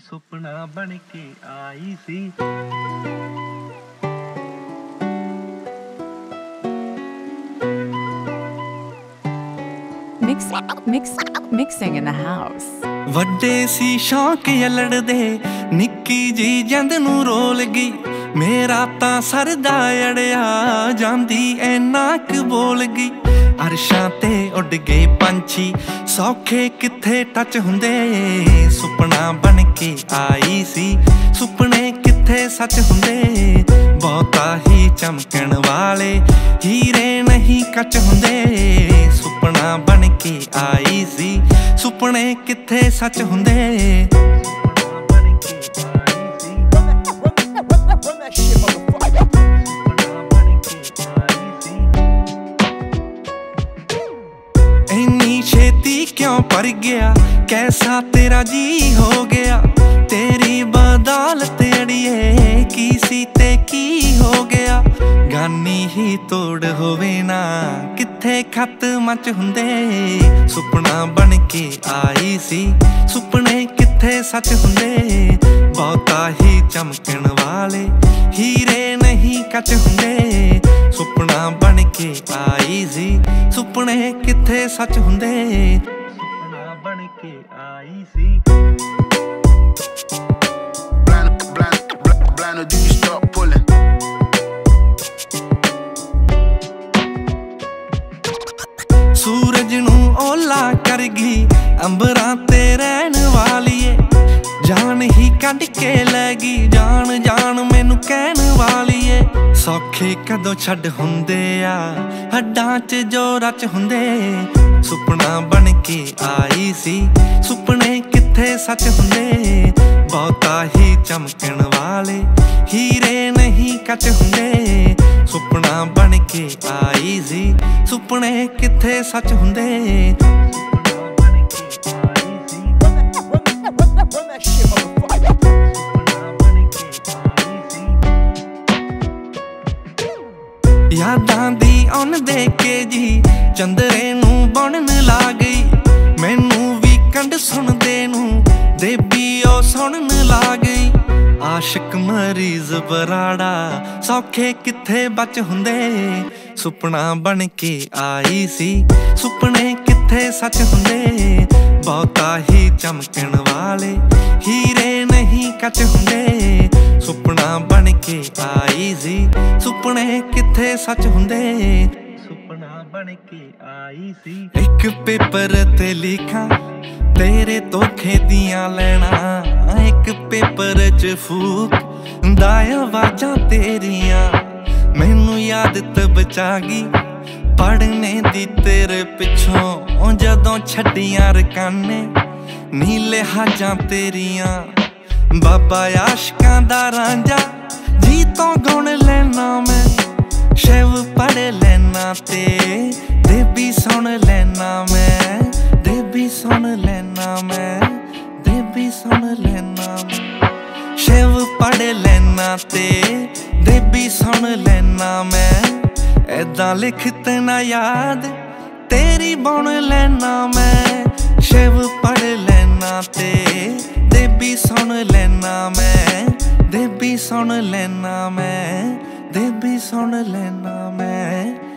ਸੁਪਨਾ ਬਣ ਕੇ ਆਈ ਸੀ। Mixing in the house. ਵੱਡੇ ਸੀ ਸ਼ੌਂਕ ਯਲੜਦੇ ਨਿੱਕੀ ਜੀ ਜਿੰਦ ਨੂੰ ਰੋਲ ਗਈ। ਮੇਰਾ ਤਾਂ ਸਰਦਾ ਅੜਿਆ ਜਾਂਦੀ ਐਨਾ ਕੁ ਬੋਲ ਗਈ। ਅਰਸ਼ਾਂ ਤੇ ਉੱਡ ਗਏ ਪੰਛੀ ਸੌਖੇ ਕਿੱਥੇ ਟੱਚ ਹੁੰਦੇ। ਸੁਪਨਾ ਬਣ ਕੇ ਆਈ ਸੀ ਸੁਪਨੇ ਕਿੱਥੇ ਸੱਚ ਹੁੰਦੇ। ਬਹੁਤਾ ਹੀ ਚਮਕਣ ਵਾਲੇ ਹੀਰੇ ਨਹੀਂ ਕੱਚ ਹੁੰਦੇ। ਸੁਪਨਾ ਬਣ ਕੇ ਆਈ ਸੀ ਸੁਪਨੇ ਕਿੱਥੇ ਸੱਚ ਹੁੰਦੇ। ਇੰਨੀ ਛੇਤੀ ਕਿਉਂ ਪਰ ਗਿਆ ਕੈਸਾ ਤੇਰਾ ਜੀ ਹੋ ਗਿਆ। ਤੇਰੀ ਬਦੌਲਤ ਅੜੀਏ ਕੀ ਸੀ ਤੇ ਕੀ ਹੋ ਗਿਆ। ਗਾਨੀ ਹੀ ਤੋੜ ਹੋਵੇ ਨਾ ਕਿੱਥੇ ਖੱਤ ਮੱਚ ਹੁੰਦੇ। ਸੁਪਨਾ ਬਣ ਕੇ ਆਈ ਸੀ ਸੁਪਨੇ ਕਿੱਥੇ ਸੱਚ ਹੁੰਦੇ। ਬਹੁਤਾ ਹੀ ਚਮਕਣ ਵਾਲੇ ਹੀਰੇ ਨਹੀਂ ਕੱਚ ਹੁੰਦੇ। ਸੁਪਨਾ ਬਣ ਕੇ ਆਈ ਸੀ ਸੁਪਨੇ ਕਿੱਥੇ ਸੱਚ ਹੁੰਦੇ। ਸੁਪਨਾ ਬਣ ਕੇ ਆਈ ਸੀ। Do you stop pulling? ਸੂਰਜ ਨੂੰ ਓਲਾ ਕਰ ਗਈ ਅੰਬਰਾਂ ਤੇ ਰਹਿਣ ਵਾਲੀਏ। ਜਾਨ ਹੀ ਕੱਢ ਕੇ ਲੈ ਗਈ ਜਾਨ ਜਾਨ ਮੈਨੂੰ ਕਹਿਣ ਵਾਲੀਏ। ਸੌਖੇ ਕਦੋਂ ਛੱਡ ਹੁੰਦੇ ਆ ਹੱਡਾਂ 'ਚ ਜੋ ਰਚ ਹੁੰਦੇ। ਸੁਪਨਾ ਬਣ ਕੇ ਆਈ ਸੀ ਸੁਪਨੇ ਕਿੱਥੇ ਸੱਚ ਹੁੰਦੇ। ਬਹੁਤਾ ਹੀ ਚਮਕਣ ਵਾਲੇ ਹੀਰੇ ਨਹੀਂ ਕੱਚ ਹੁੰਦੇ। ਸੁਪਨਾ ਬਣ ਕੇ ਆਈ ਸੀ ਸੁਪਨੇ ਕਿੱਥੇ ਸੱਚ ਹੁੰਦੇ। ਯਾਦਾਂ ਦੀ ਉਹਨ ਦੇ ਕੇ ਜੀ ਚੰਦਰੇ ਨੂੰ ਬਣਨ ਲਾ ਗਈ। ਮੈਨੂੰ ਵੀ ਕੰਡ ਸੁਣਦੇ ਨੂੰ ਦੇਬੀ ਉਹ ਸੁਣਨ ਲਾ ਗਈ। ਆਸ਼ਿਕ ਮਰੀਜ਼ ਬਰਾੜਾ ਸੌਖੇ ਕਿੱਥੇ ਬਚ ਹੁੰਦੇ। ਸੁਪਨਾ ਬਣ ਕੇ ਆਈ ਸੀ ਸੁਪਨੇ ਕਿੱਥੇ ਸੱਚ ਹੁੰਦੇ। ਬਹੁਤਾ ਹੀ ਚਮਕਣ ਵਾਲੇ ਹੀਰੇ ਨਹੀਂ ਕੱਚ ਹੁੰਦੇ। ਸੁਪਨਾ ਬਣ ਕੇ ਆਈ ਸੀ ਸੁਪਨੇ ਕਿੱਥੇ ਸੱਚ ਹੁੰਦੇ। ਸੁਪਨਾ ਬਣ ਕੇ ਆਈ ਸੀ। ਇੱਕ ਪੇਪਰ ਤੇ ਲਿਖਾਂ ਤੇਰੇ ਧੋਖੇ ਦੀਆਂ ਲੈਣਾ। ਇੱਕ ਪੇਪਰ 'ਚ ਫੂਕ ਦਾ ਆਵਾਜ਼ਾਂ ਤੇਰੀਆਂ। ਮੈਨੂੰ ਯਾਦ ਤੇ ਬਚਾ ਗਈ ਪੜ੍ਹਨੇ ਦੀ ਤੇਰੇ ਪਿੱਛੋਂ ਜਦੋਂ ਛੱਡੀਆਂ ਰਕਾਨੇ ਨੀ ਲਿਹਾਜ਼ਾਂ ਤੇਰੀਆਂ। ਬਾਬਾ ਆਸ਼ਕਾਂ ਦਾ ਰਾਂਝਾ ਜੀ ਤੋਂ ਗੁਣ ਲੈਣਾ ਮੈਂ। ਸ਼ਿਵ ਪੜ੍ਹ ਲੈਣਾ ਤੇ ਦੇਬੀ ਸੁਣ ਲੈਣਾ ਮੈਂ। ਦੇਬੀ ਸੁਣ ਲੈਣਾ ਮੈਂ ਦੇਬੀ ਸੁਣ ਲੈਣਾ ਮੈਂ। ਸ਼ਿਵ ਪੜ੍ਹ ਲੈਣਾ ਤੇ ਦੇਬੀ ਸੁਣ ਲੈਣਾ ਮੈਂ। ਏਦਾਂ ਲਿਖਤ ਨਾ ਯਾਦ ਤੇਰੀ ਬੁਣ ਲੈਣਾ ਮੈਂ। ਸ਼ਿਵ ਪੜ੍ਹ ਲੈਣਾ ਤੇ ਦੇਬੀ ਸੁਣ ਲੈਣਾ ਮੈਂ। ਦੇਬੀ ਸੁਣ ਲੈਣਾ ਮੈਂ ਦੇਬੀ ਸੁਣ ਲੈਣਾ ਮੈਂ।